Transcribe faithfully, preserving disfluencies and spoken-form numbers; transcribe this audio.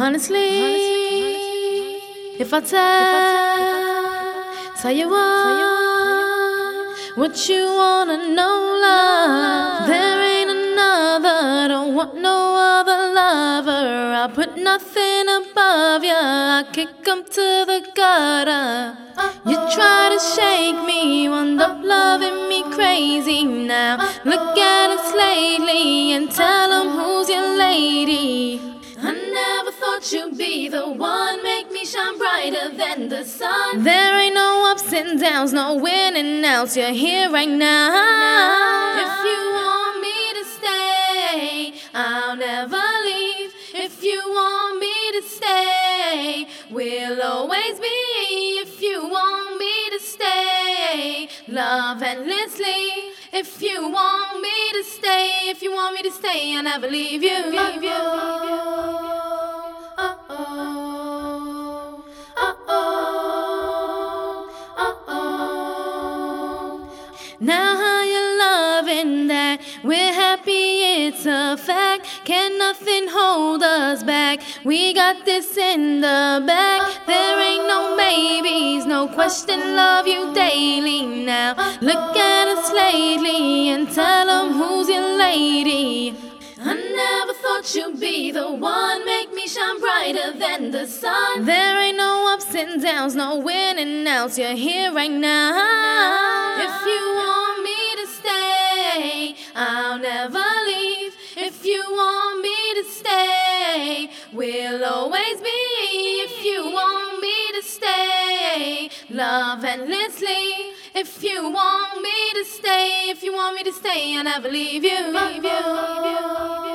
Honestly, if I tell, tell you what, what you wanna know, love, there ain't another, don't want no other lover. I put nothing above ya, I kick 'em to the gutter. You try to shake me, wound up loving me crazy now. Look at us lately and tell 'em who's your lady. I never thought you'd be the one, make me shine brighter than the sun. There ain't no ups and downs, no winning outs, you're here right now. If you want me to stay, I'll never leave. If you want me to stay, we'll always be. If you want me to stay, love endlessly. If you want me to stay, if you want me to stay, I'll never leave you. Leave you. Now how you loving that? We're happy, it's a fact. Can nothing hold us back? We got this in the bag. There ain't no maybes, no question, love you daily now. Look at us lately and tell 'em who's your lady. I never thought you'd be the one, make me shine brighter than the sun. There ain't no ups and downs, no winning outs, you're here right now. If you want me to stay, I'll never leave. If you want me to stay, we'll always be. If you want me to stay, love endlessly. If you want me to stay, if you want me to stay, I'll never leave you. Leave you. Leave you.